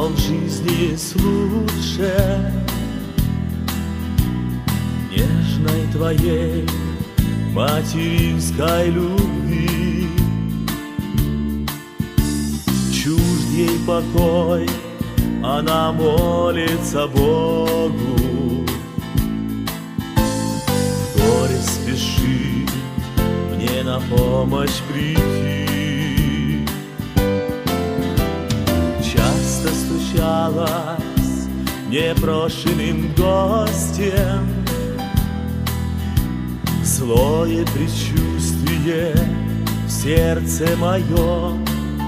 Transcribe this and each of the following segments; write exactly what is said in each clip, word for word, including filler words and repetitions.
Но в жизни есть лучше нежной твоей материнской любви. Чужд ей покой, она молится Богу. В горе спешит мне на помощь прийти. Часто стучалась непрошенным гостем, злое предчувствие в сердце моем.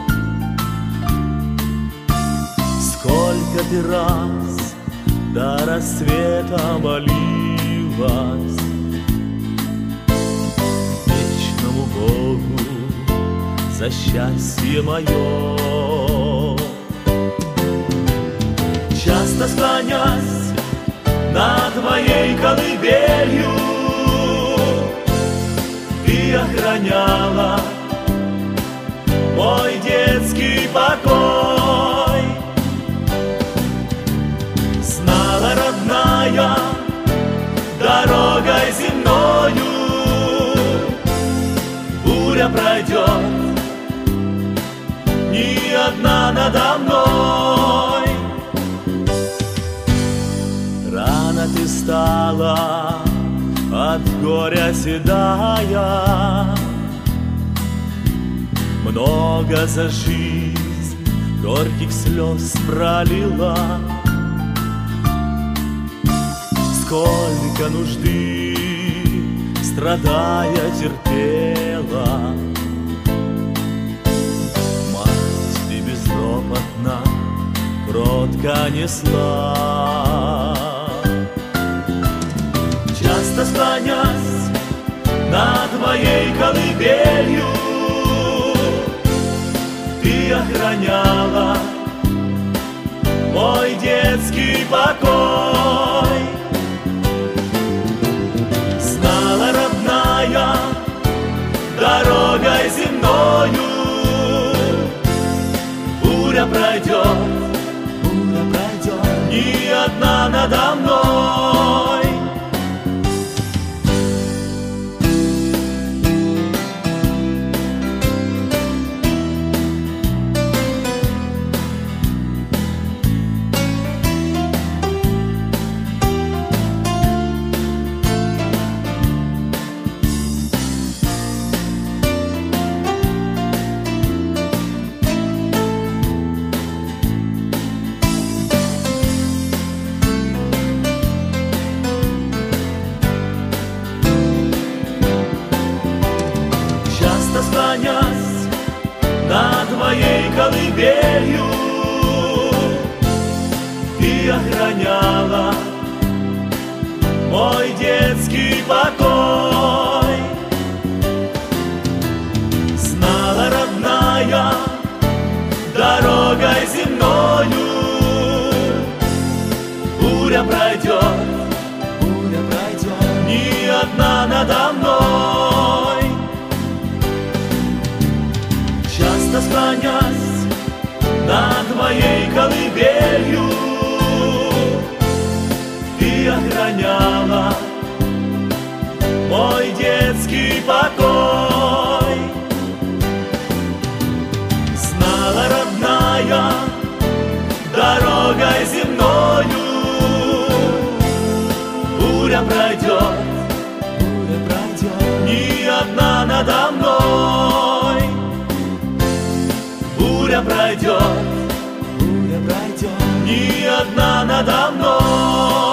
Сколько ты раз до рассвета молилась вечному Богу за счастье мое. Часто склонясь над моей колыбелью, ты охраняла мой детский покой. Знала, родная, дорогой земною буря пройдет, ни одна надо мной. Рано ты стала от горя седая, много за жизнь горьких слез пролила. Сколько нужды, страдая, терпела. Мать, ты безропотно, кротко несла. Часто склонясь над моей колыбелью, ты охраняла мой детский покой. Знала, родная, дорогой земною буря пройдет, буря пройдет, ни одна надо мной. Склонясь над моей колыбелью, ты охраняла мой детский покой. Знала, родная, дорогой земною буря пройдет, буря пройдет, ни одна надо мной. Часто склонясь над моей колыбелью, ты охраняла мой детский покой. Знала, родная, дорогой земною буря пройдет, буря пройдет, ни одна надо мной. Буря пройдет, буря пройдет, ни одна надо мной.